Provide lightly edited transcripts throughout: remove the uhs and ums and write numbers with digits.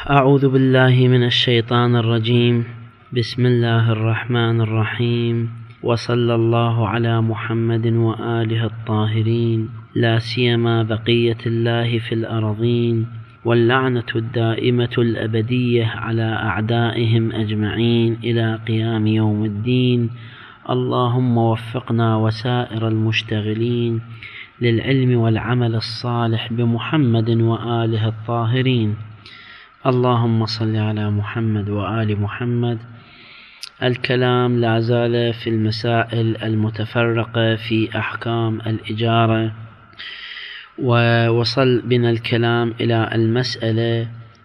أعوذ بالله من الشيطان الرجيم. بسم الله الرحمن الرحيم، وصلى الله على محمد وآله الطاهرين، لا سيما بقية الله في الأرضين، واللعنة الدائمة الأبدية على أعدائهم أجمعين إلى قيام يوم الدين. اللهم وفقنا وسائر المشتغلين للعلم والعمل الصالح بمحمد وآله الطاهرين. اللهم صل على محمد وآل محمد. الكلام لا زال في المسائل المتفرقة في أحكام الإجارة، ووصل بنا الكلام إلى المسألة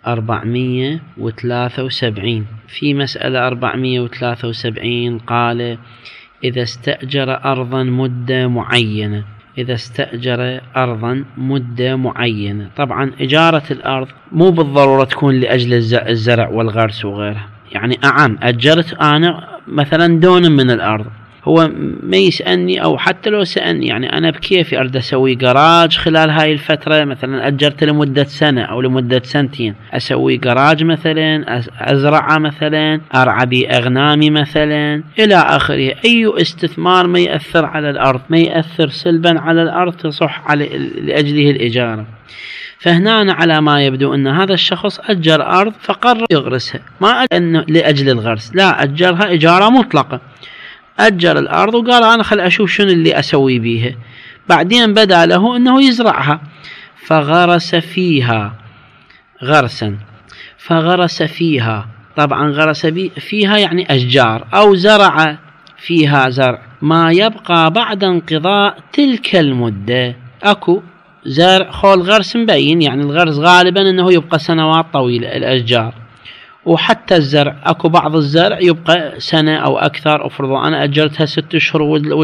473. في مسألة 473 قال: إذا استأجر أرضا مدة معينة. إذا استأجر أرضا مدة معينة، طبعا إجارة الأرض مو بالضرورة تكون لأجل الزرع والغرس وغيرها. يعني أجرت أنا مثلا دون من الأرض، هو ما يسألني، أو حتى لو سألني يعني أنا بكيفي أريد أسوي جراج خلال هاي الفترة، مثلا أجرت لمدة سنة أو لمدة سنتين، أسوي جراج مثلا، أزرعه مثلا، أرعى بأغنامي مثلا إلى آخره. أي استثمار ما يأثر على الأرض، ما يأثر سلبا على الأرض، تصح لأجله الإجارة. فهنا على ما يبدو أن هذا الشخص أجر أرض فقرر يغرسها، ما أنه لأجل الغرس، لا، أجرها إجارة مطلقة. أجر الأرض وقال أنا خل أشوف شنو اللي أسوي بيها. بعدين بدأ له أنه يزرعها، فغرس فيها غرسا. فغرس فيها، طبعا غرس فيها يعني أشجار، أو زرع فيها زرع، ما يبقى بعد انقضاء تلك المدة. أكو زرع خول غرس مبين، يعني الغرس غالبا أنه يبقى سنوات طويلة الأشجار، وحتى الزرع أكو بعض الزرع يبقى سنة أو أكثر. أفرضوا أنا أجرتها 6 أشهر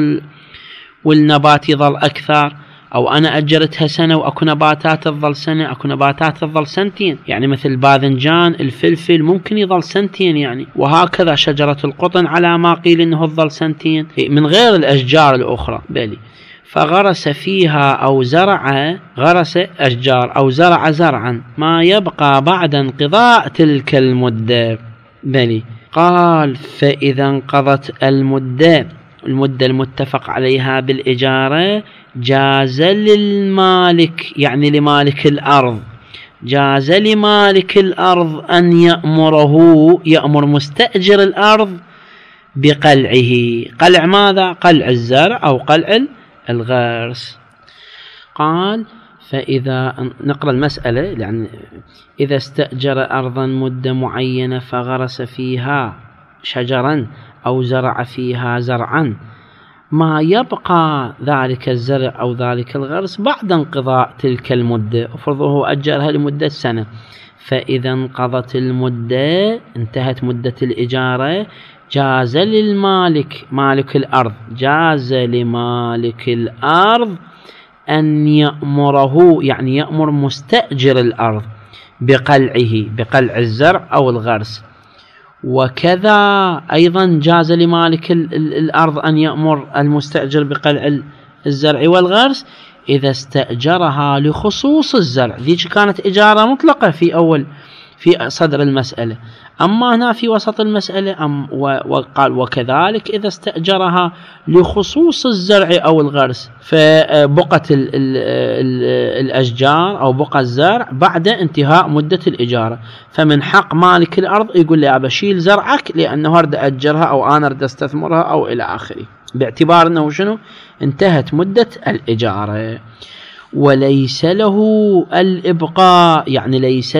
والنبات يظل أكثر، أو أنا أجرتها سنة وأكو نباتات تظل سنة، أكو نباتات تظل سنتين، يعني مثل الباذنجان، الفلفل ممكن يظل سنتين يعني، وهكذا شجرة القطن على ما قيل أنه تظل سنتين من غير الأشجار الأخرى. بلي فغرس فيها أو زرع، غرس أشجار أو زرع زرعا ما يبقى بعد انقضاء تلك المدة. بلي قال: فإذا انقضت المدة المتفق عليها بالإجارة، جاز للمالك، يعني لمالك الأرض، جاز لمالك الأرض أن يأمر مستأجر الأرض بقلعه. قلع ماذا؟ قلع الزرع أو قلع الغرس. قال: فإذا نقرأ المسألة، يعني إذا استأجر أرضا مدة معينة فغرس فيها شجرا أو زرع فيها زرعا، ما يبقى ذلك الزرع أو ذلك الغرس بعد انقضاء تلك المدة. أفرضه أجرها لمدة سنة، فإذا انقضت المدة، انتهت مدة الإجارة، جاز للمالك، مالك الأرض، جاز لمالك الأرض أن يأمره، يعني يأمر مستأجر الأرض بقلعه، بقلع الزرع أو الغرس. وكذا أيضا جاز لمالك الأرض أن يأمر المستأجر بقلع الزرع والغرس إذا استأجرها لخصوص الزرع. ذيك كانت إجارة مطلقة في صدر المسألة، أما هنا في وسط المسألة وقال: وكذلك إذا استأجرها لخصوص الزرع أو الغرس، فبقة الأشجار أو بقى الزرع بعد انتهاء مدة الإجارة، فمن حق مالك الأرض يقول لي أبشيل زرعك لأنه أرد أجرها أو أنا أرد أستثمرها أو إلى آخره، باعتبار أنه شنو؟ انتهت مدة الإجارة. وليس له الإبقاء، يعني ليس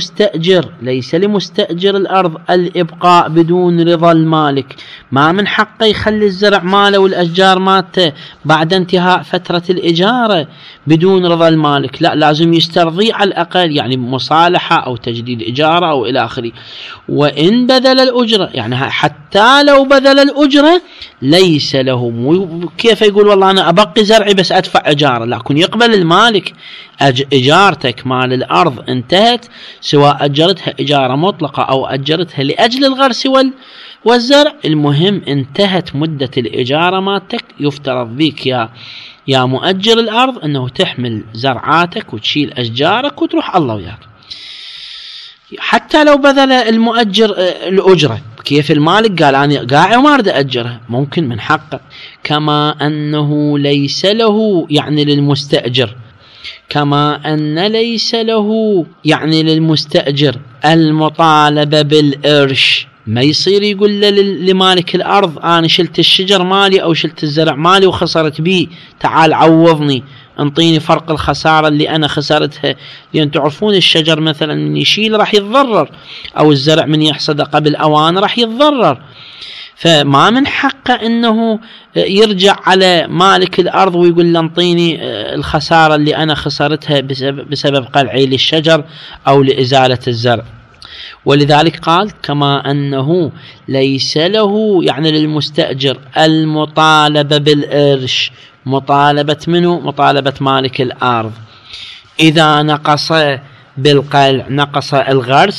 لمستأجر الأرض الإبقاء بدون رضا المالك. ما من حقه يخلي الزرع ماله والأشجار مالته بعد انتهاء فترة الإجارة بدون رضا المالك، لا، لازم يسترضي على الأقل، يعني مصالحة أو تجديد إجارة أو إلى آخره. وإن بذل الأجرة، يعني حتى لو بذل الأجرة ليس له. كيف يقول والله أنا أبقي زرعي بس أدفع إجارة؟ لا، كن يقبل المالك إجارتك مال الأرض انتهت، سواء أجرتها إجارة مطلقة أو أجرتها لأجل الغرس والزرع، المهم انتهت مدة الإجارة مالتك. يفترض بك يا مؤجر الأرض أنه تحمل زرعاتك وتشيل أشجارك وتروح الله وياك. حتى لو بذل المؤجر الأجرة، كيف المالك قال أنا قاعد وما أريد أجرها، ممكن من حقه. كما أنه ليس له يعني للمستأجر، كما أن ليس له يعني للمستأجر المطالبة بالقرش. ما يصير يقول لمالك الأرض أنا شلت الشجر مالي أو شلت الزرع مالي وخسرت بيه، تعال عوضني، انطيني فرق الخسارة اللي أنا خسرتها. لأن تعرفون الشجر مثلا من يشيل راح يتضرر، أو الزرع من يحصد قبل أوان راح يتضرر. فما من حقه أنه يرجع على مالك الأرض ويقول له انطيني الخسارة اللي أنا خسرتها بسبب قلعي للشجر أو لإزالة الزرع. ولذلك قال كما أنه ليس له يعني للمستأجر المطالبة بالقرش. مطالبة منه؟ مطالبة مالك الأرض. إذا نقص بالقلع نقص الغرس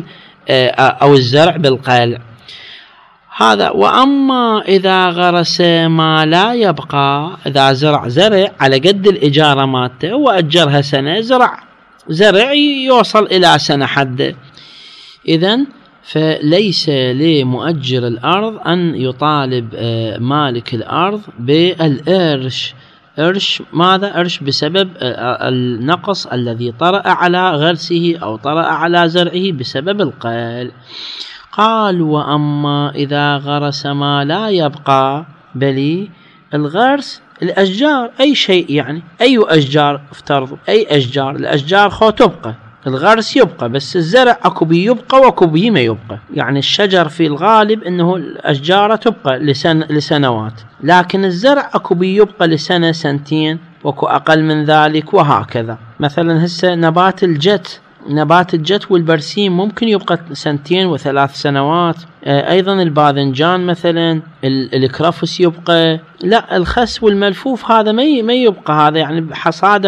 أو الزرع بالقلع هذا. وأما إذا غرس ما لا يبقى، إذا زرع زرع على قد الإجارة مالته وأجرها سنة، زرع يوصل إلى سنة حده، إذن فليس لمؤجر الأرض أن يطالب مالك الأرض بالقرش. قرش ماذا؟ قرش بسبب النقص الذي طرأ على غرسه أو طرأ على زرعه بسبب القلع. قال وأما إذا غرس ما لا يبقى، بل الغرس الأشجار أي شيء، يعني أي أشجار افترضوا، أي أشجار، الأشجار خو تبقى، الغرس يبقى، بس الزرع أكو بي يبقى وأكو بي ما يبقى. يعني الشجر في الغالب أنه الأشجار تبقى لسنوات، لكن الزرع أكو بي يبقى لسنة سنتين وأكو أقل من ذلك وهكذا. مثلا هسه نبات الجت والبرسيم ممكن يبقى سنتين وثلاث سنوات. أيضا الباذنجان مثلا، الكرفس يبقى. لا، الخس والملفوف هذا ما يبقى، هذا يعني حصاده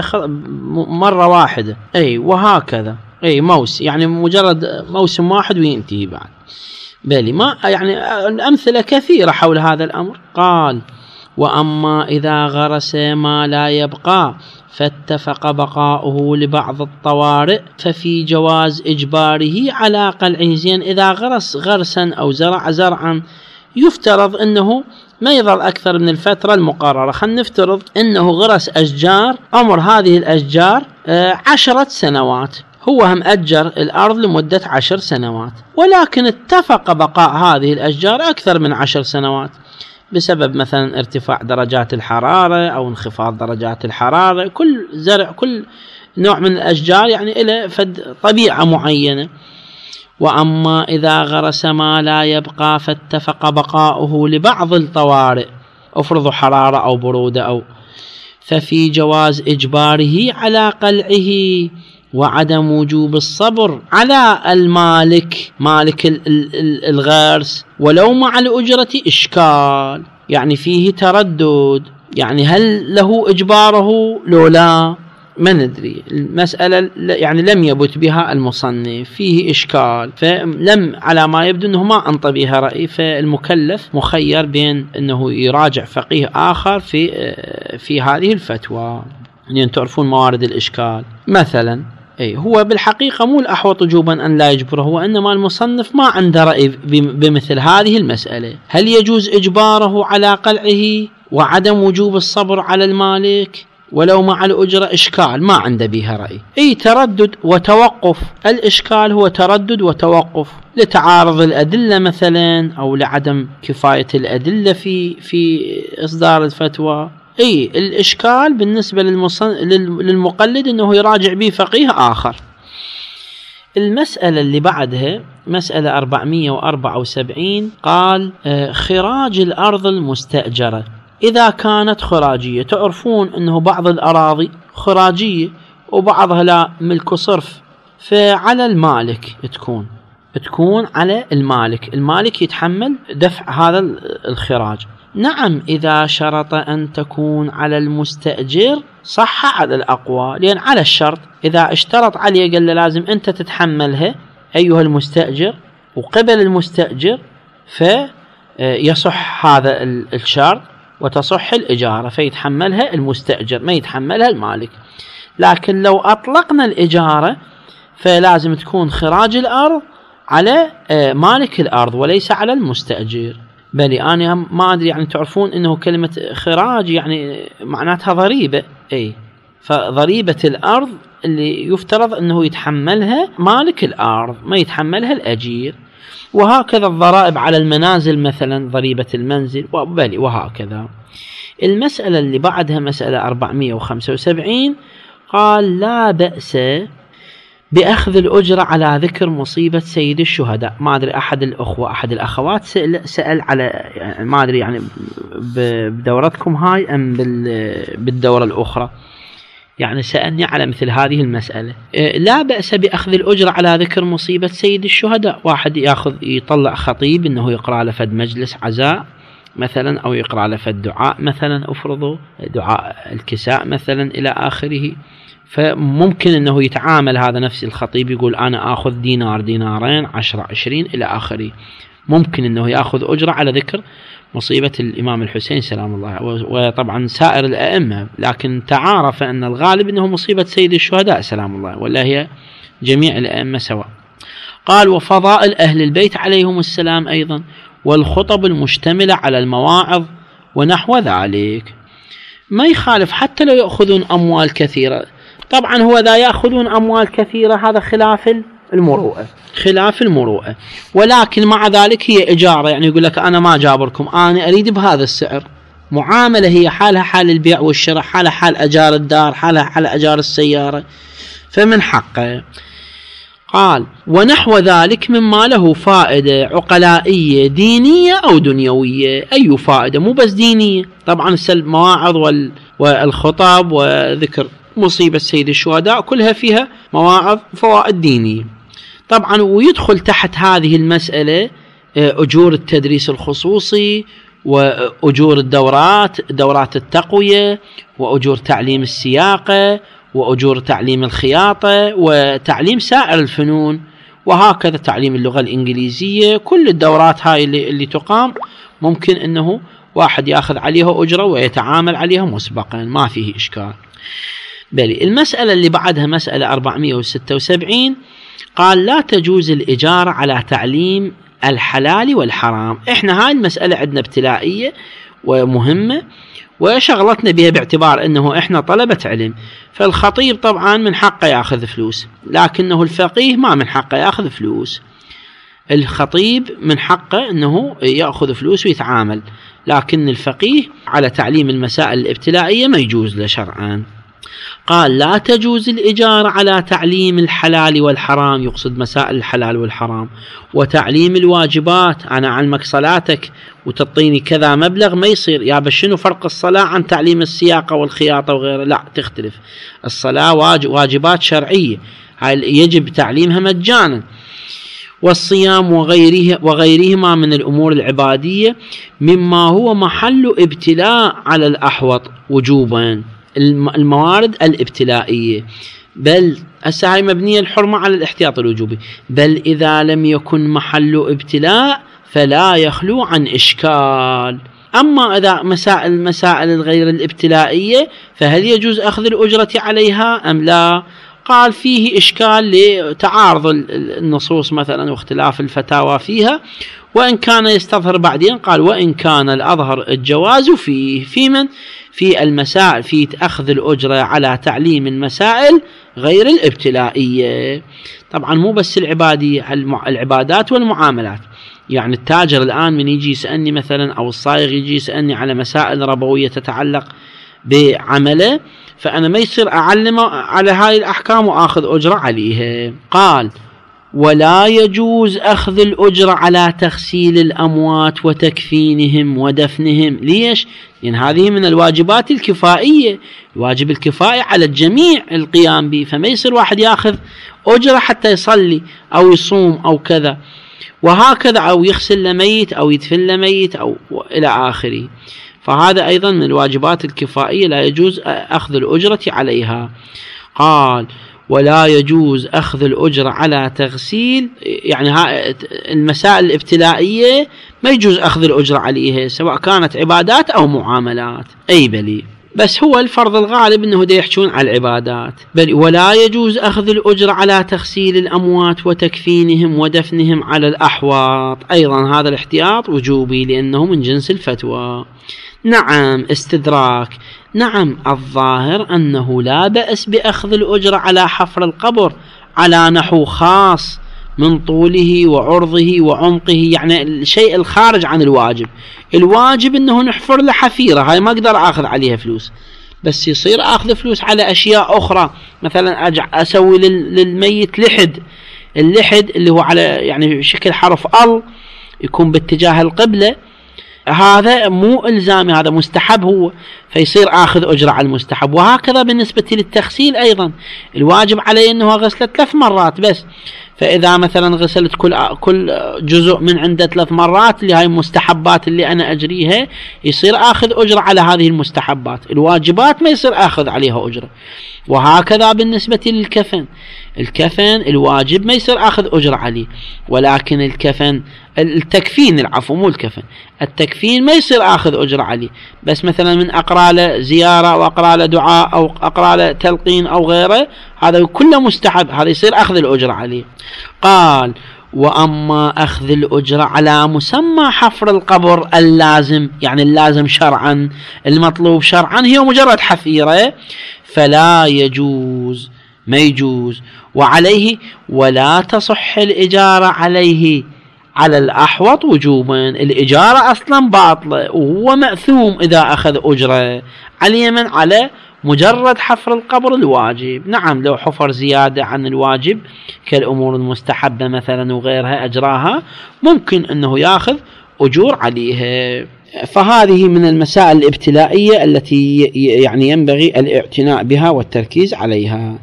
مرة واحدة. وهكذا. يعني مجرد موسم واحد وينتهي بعد. بالي ما يعني الأمثلة كثيرة حول هذا الأمر. قال وأما إذا غرس ما لا يبقى فاتفق بقاؤه لبعض الطوارئ ففي جواز إجباره على قلعه. زين، إذا غرس غرسا أو زرع زرعا يفترض أنه ما يظل أكثر من الفترة المقررة. خلينا نفترض أنه غرس أشجار، عمر هذه الأشجار 10 سنوات، هو هم أجر الأرض لمدة 10 سنوات، ولكن اتفق بقاء هذه الأشجار أكثر من 10 سنوات بسبب مثلا ارتفاع درجات الحرارة أو انخفاض درجات الحرارة. كل زرع، كل نوع من الأشجار يعني إلى طبيعة معينة. وأما إذا غرس ما لا يبقى فاتفق بقاؤه لبعض الطوارئ، افرضوا حرارة أو برودة ففي جواز إجباره على قلعه وعدم وجوب الصبر على المالك، مالك الغرس، ولو مع الأجرة إشكال. يعني فيه تردد، يعني هل له إجباره لو لا؟ ما ندري، المسألة يعني لم يبت بها المصنف، فيه إشكال، فلم على ما يبدو أنه ما أنطى بها رأي. فالمكلف مخير بين أنه يراجع فقيه آخر في هذه الفتوى. يعني تعرفون موارد الإشكال مثلا. هو بالحقيقة مو الأحوط وجوبا أن لا يجبره، وإنما المصنف ما عنده رأي بمثل هذه المسألة. هل يجوز إجباره على قلعه وعدم وجوب الصبر على المالك ولو مع الأجرة؟ إشكال، ما عنده بها رأي. تردد وتوقف. الإشكال هو تردد وتوقف لتعارض الأدلة مثلا، أو لعدم كفاية الأدلة في إصدار الفتوى. الإشكال بالنسبة للمقلد أنه يراجع به فقيه آخر. المسألة اللي بعدها مسألة 474. قال خراج الأرض المستأجرة إذا كانت خراجية. تعرفون أنه بعض الأراضي خراجية وبعضها لا، ملك صرف، فعلى المالك تكون على المالك يتحمل دفع هذا الخراج. نعم، إذا شرط أن تكون على المستأجر صح على الأقوى، لأن على الشرط إذا اشترط عليه قال له لازم أنت تتحملها أيها المستأجر، وقبل المستأجر فيصح هذا الشرط وتصح الإجارة، فيتحملها المستأجر ما يتحملها المالك. لكن لو أطلقنا الإجارة فلازم تكون خراج الأرض على مالك الأرض وليس على المستأجر. بل أنا ما أدري يعني تعرفون أنه كلمة خراج يعني معناتها ضريبة، فضريبة الأرض اللي يفترض أنه يتحملها مالك الأرض ما يتحملها الأجير. وهكذا الضرائب على المنازل مثلا ضريبة المنزل وهكذا. المسألة اللي بعدها مسألة 475 قال لا بأس بأخذ الأجرة على ذكر مصيبة سيد الشهداء. ما أدري أحد الأخوة أحد الأخوات سأل على يعني ما أدري يعني بدورتكم هاي أم بالدورة الأخرى، يعني سألني على مثل هذه المسألة. لا بأس بأخذ الأجرة على ذكر مصيبة سيد الشهداء. واحد يطلع خطيب أنه يقرأ لفد مجلس عزاء مثلا، أو يقرأ لفد دعاء مثلا، أفرضوا دعاء الكساء مثلا إلى آخره. فممكن أنه يتعامل هذا نفس الخطيب يقول أنا أخذ دينار دينارين 10 20 إلى آخره. ممكن أنه يأخذ أجرة على ذكر مصيبة الإمام الحسين سلام الله، وطبعا سائر الأئمة، لكن تعارف أن الغالب أنه مصيبة سيد الشهداء سلام الله، ولا هي جميع الأئمة سواء. قال وفضائل أهل البيت عليهم السلام أيضا، والخطب المشتملة على المواعظ ونحو ذلك. ما يخالف حتى لو يأخذون أموال كثيرة. طبعا هو ذا يأخذون أموال كثيرة هذا خلاف المروءة، ولكن مع ذلك هي إجارة، يعني يقول لك أنا ما جابركم، أنا أريد بهذا السعر. معاملة هي حالها حال البيع والشراء، حالها حال أجار الدار، حالها حال أجار السيارة، فمن حقه. قال ونحو ذلك مما له فائدة عقلائية دينية أو دنيوية. أي فائدة؟ مو بس دينية، طبعا المواعظ والخطب وذكر مصيبة سيد الشهداء كلها فيها مواعظ فوائد دينية طبعا. ويدخل تحت هذه المسألة أجور التدريس الخصوصي، وأجور دورات التقوية، وأجور تعليم السياقة، وأجور تعليم الخياطة، وتعليم سائر الفنون، وهكذا تعليم اللغة الإنجليزية. كل الدورات هاي اللي تقام ممكن أنه واحد يأخذ عليها أجرة ويتعامل عليها مسبقا، ما فيه إشكال. بل المسألة اللي بعدها مسألة 476 قال لا تجوز الإجارة على تعليم الحلال والحرام. احنا هاي المسألة عندنا ابتلائية ومهمة وشغلتنا بها باعتبار انه احنا طلبة علم. فالخطيب طبعا من حقه ياخذ فلوس، لكنه الفقيه ما من حقه ياخذ فلوس. الخطيب من حقه انه ياخذ فلوس ويتعامل، لكن الفقيه على تعليم المسائل الابتلائية ما يجوز له شرعا. قال لا تجوز الإجارة على تعليم الحلال والحرام، يقصد مسائل الحلال والحرام، وتعليم الواجبات. أنا أعلمك صلاتك وتعطيني كذا مبلغ، ما يصير. يا بس شنو فرق الصلاة عن تعليم السياقة والخياطة وغيره؟ لا، تختلف. الصلاة واجبات شرعية هاي يجب تعليمها مجانا. والصيام وغيرهما من الأمور العبادية مما هو محل ابتلاء على الأحوط وجوبا، الموارد الابتلائية. بل هسه هاي مبنية الحرمة على الاحتياط الوجوبي. بل إذا لم يكن محل ابتلاء فلا يخلو عن إشكال. أما إذا مسائل الغير الابتلائية فهل يجوز أخذ الأجرة عليها أم لا؟ قال فيه إشكال لتعارض النصوص مثلا واختلاف الفتاوى فيها، وإن كان يستظهر بعدين. قال وإن كان الأظهر الجواز في من في المسائل في أخذ الأجرة على تعليم المسائل غير الابتلائية. طبعا مو بس العبادات والمعاملات. يعني التاجر الآن من يجي يسألني مثلا، أو الصايغ يجي يسألني على مسائل ربوية تتعلق بعمله، فأنا ما يصير أعلمه على هاي الأحكام وأخذ أجرة عليها. قال ولا يجوز أخذ الأجرة على تغسيل الأموات وتكفينهم ودفنهم. ليش؟ لأن هذه من الواجبات الكفائية، الواجب الكفائي على الجميع القيام به، فما يصير واحد يأخذ أجرة حتى يصلي أو يصوم أو كذا وهكذا، أو يغسل لميت أو يدفن لميت أو إلى آخره. فهذا أيضا من الواجبات الكفائية لا يجوز أخذ الأجرة عليها. قال ولا يجوز أخذ الأجرة على تغسيل، يعني المسائل الابتلائية ما يجوز أخذ الأجرة عليها سواء كانت عبادات أو معاملات. أي بلي. بس هو الفرض الغالب أنه دا يحجون على العبادات. بل ولا يجوز أخذ الأجرة على تغسيل الأموات وتكفينهم ودفنهم على الأحواض، أيضا هذا الاحتياط وجوبي لأنه من جنس الفتوى. نعم استدراك، نعم الظاهر أنه لا بأس بأخذ الأجرة على حفر القبر على نحو خاص من طوله وعرضه وعمقه، يعني الشيء الخارج عن الواجب. الواجب أنه نحفر له حفيرة، هاي ما أقدر أخذ عليها فلوس، بس يصير أخذ فلوس على أشياء أخرى، مثلا أسوي للميت اللحد اللي هو على يعني شكل حرف ال يكون باتجاه القبلة، هذا مو إلزامي، هذا مستحب هو، فيصير آخذ أجرة على المستحب. وهكذا بالنسبة للتغسيل أيضا، الواجب علي أنه غسلت 3 مرات بس، فإذا مثلا غسلت كل جزء من عنده 3 مرات اللي هاي المستحبات اللي أنا أجريها، يصير آخذ أجرة على هذه المستحبات. الواجبات ما يصير آخذ عليها أجرة. وهكذا بالنسبة للكفن، الكفن الواجب ما يصير آخذ أجرة عليه، ولكن الكفن التكفين، العفو مو الكفن، التكفين ما يصير آخذ أجرة عليه، بس مثلا من أقرأ له زيارة أو أقرأ له دعاء أو أقرأ له تلقين أو غيره، هذا كله مستحب، هذا يصير أخذ الأجرة عليه. قال: وأما أخذ الأجرة على مسمى حفر القبر اللازم، يعني اللازم شرعا، المطلوب شرعا هي مجرد حفيرة، فلا يجوز، ما يجوز. وعليه ولا تصح الإجارة عليه على الأحوط وجوبا، الإجارة أصلا باطلة وهو مأثوم إذا أخذ أجرة على من على مجرد حفر القبر الواجب. نعم لو حفر زيادة عن الواجب كالأمور المستحبة مثلا وغيرها أجراها، ممكن أنه يأخذ أجور عليها. فهذه من المسائل الابتلائية التي يعني ينبغي الاعتناء بها والتركيز عليها.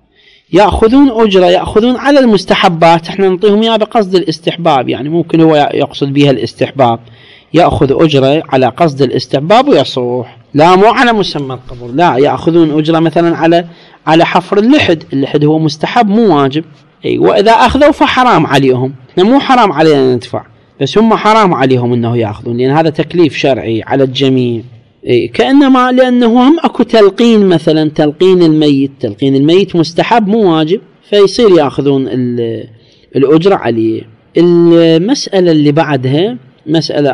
يأخذون أجرة، يأخذون على المستحبات، احنا نعطيهم اياها بقصد الاستحباب، يعني ممكن هو يقصد بها الاستحباب، يأخذ أجرة على قصد الاستحباب ويصوح، لا مو على مسمى القبر، لا يأخذون أجرة مثلا على حفر اللحد هو مستحب مو واجب، وإذا أخذوا فحرام عليهم، مو حرام علينا ندفع، بس هم حرام عليهم أنه يأخذون، لأن هذا تكليف شرعي على الجميع. كأنما لأنه هم أكو تلقين، مثلا تلقين الميت مستحب مو واجب، فيصير يأخذون الأجرة عليه. المسألة اللي بعدها مسألة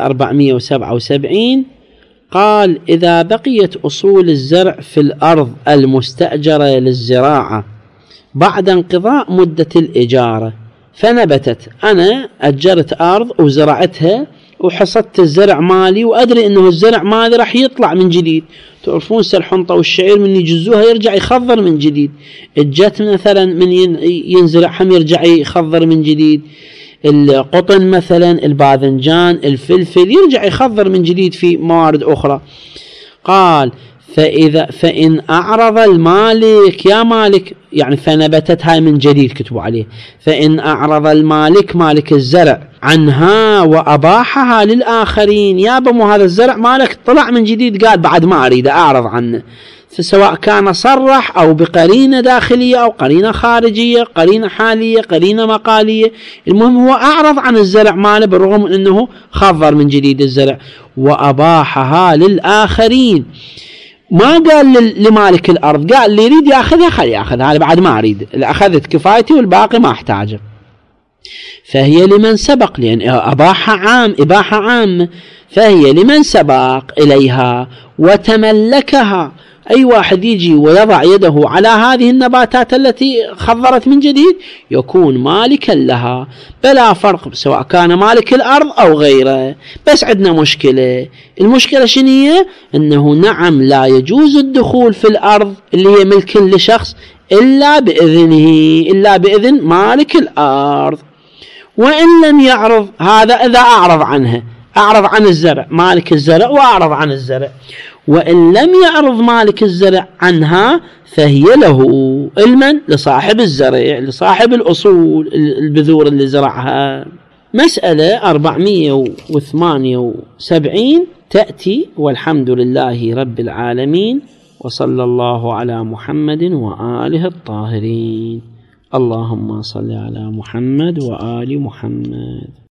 477، قال: إذا بقيت أصول الزرع في الأرض المستأجرة للزراعة بعد انقضاء مدة الإجارة فنبتت، أنا أجرت أرض وزرعتها وحصدت الزرع مالي وأدري أنه الزرع مالي راح يطلع من جديد، تعرفون الحنطة والشعير من يجزوها يرجع يخضر من جديد، الجت مثلا من ينزرع هم يرجع يخضر من جديد، القطن مثلا، الباذنجان، الفلفل يرجع يخضر من جديد في موارد أخرى. قال: فإن أعرض المالك، يا مالك يعني فنبتت هاي من جديد كتبوا عليه، فإن أعرض المالك مالك الزرع عنها وأباحها للآخرين، يا بمو هذا الزرع مالك طلع من جديد قال بعد ما أريد أعرض عنه، فسواء كان صرح أو بقرينة داخلية أو قرينة خارجية، قرينة حالية، قرينة مقالية، المهم هو أعرض عن الزرع ماله بالرغم من أنه خضر من جديد الزرع وأباحها للآخرين، ما قال لمالك الأرض، قال اللي يريد يأخذها خلي يأخذها، هذا بعد ما أريد، أخذت كفايتي والباقي ما أحتاجه، فهي لمن سبق، لأن إباحة عام، فهي لمن سبق إليها وتملكها. أي واحد يجي ويضع يده على هذه النباتات التي خضرت من جديد يكون مالكا لها بلا فرق سواء كان مالك الأرض أو غيره. بس عندنا مشكلة، المشكلة شنية؟ أنه نعم لا يجوز الدخول في الأرض اللي هي ملك لشخص إلا بإذن مالك الأرض، وإن لم يعرض، هذا إذا أعرض عنها، أعرض عن الزرع، مالك الزرع وأعرض عن الزرع، وإن لم يعرض مالك الزرع عنها فهي له، المن لصاحب الزرع، لصاحب الأصول البذور اللي زرعها. مسألة 478 تأتي: والحمد لله رب العالمين وصلى الله على محمد وآله الطاهرين. اللهم صل على محمد وآل محمد.